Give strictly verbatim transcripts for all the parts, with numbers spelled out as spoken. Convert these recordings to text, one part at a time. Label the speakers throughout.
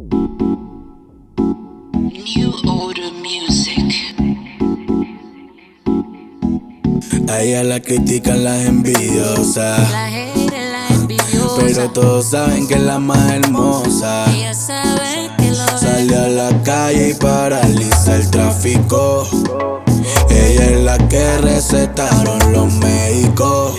Speaker 1: New Order Music.
Speaker 2: A ella la critican las envidiosas,
Speaker 3: La hater, la envidiosa,
Speaker 2: pero todos saben que es la más hermosa.
Speaker 3: ella sabe que lo
Speaker 2: Sale a la calle y paraliza el tráfico. Ella es la que recetaron los médicos.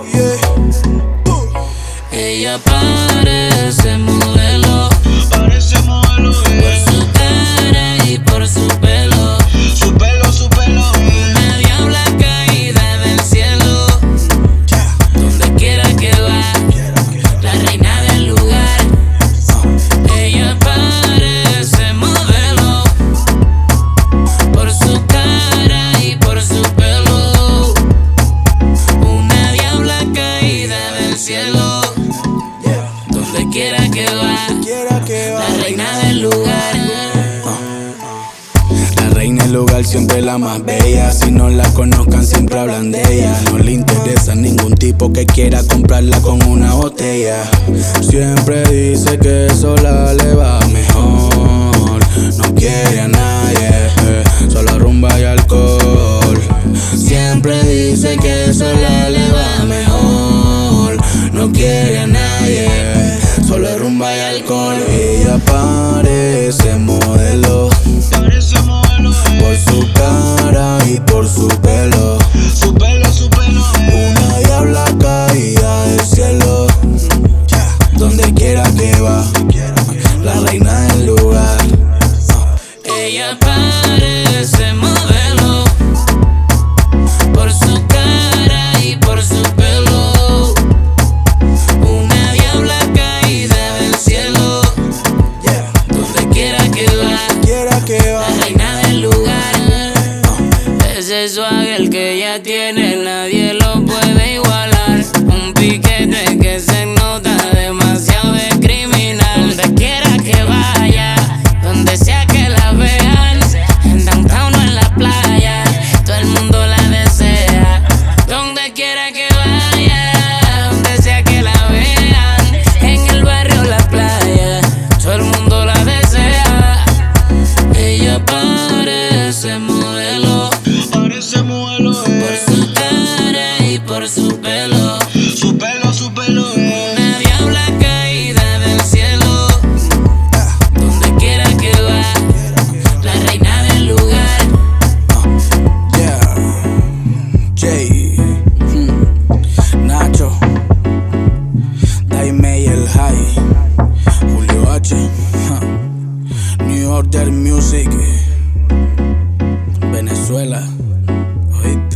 Speaker 3: Ella parece modelo,
Speaker 2: Parece modelo,
Speaker 3: por su cara y por su pelo.
Speaker 2: Su pelo, su pelo,
Speaker 3: Una diabla caída del cielo. Donde quiera que va, la reina del lugar. Ella parece modelo, por su cara y por su pelo. Una diabla caída del cielo. Donde quiera que va,
Speaker 2: quiera que va.
Speaker 3: la reina del lugar.
Speaker 2: La reina del lugar, siempre la más bella. Si no la conozcan, siempre hablan de ella. No le interesa ningún tipo que quiera comprarla con una botella. Siempre dice que sola le va mejor. No quiere a nadie, eh, solo rumba y alcohol. Siempre dice que sola le va mejor. No quiere a nadie, solo rumba y alcohol. Ella parece modelo,
Speaker 4: Parece modelo,
Speaker 2: por su cara y por su pelo.
Speaker 4: su pelo, su pelo,
Speaker 2: Una diabla caída del cielo. Donde quiera que va, la reina del lugar.
Speaker 3: Ella parece modelo, por su cara y por su pelo. Una diabla caída del cielo. Donde quiera que va,
Speaker 2: Quiera que va.
Speaker 3: la reina del lugar. Ese swag el que ella tiene, nadie lo puede igualar. Un piquete que se nota demasiado de criminal. Donde quiera que vaya, donde sea que la vean, en downtown o en la playa, todo el mundo la desea. Donde quiera que vaya, donde sea que la vean, en el barrio o la playa, todo el mundo la desea. Ella parece modelo,
Speaker 4: parece modelo,
Speaker 3: por su cara y por su pelo.
Speaker 4: su pelo, su pelo,
Speaker 3: Una diabla caída del cielo. Donde quiera que va, la reina del lugar.
Speaker 2: Yeah. Jay, hmm. Nacho, Daime y el High, Julio H, huh. New Order Music, Venezuela. Oíste.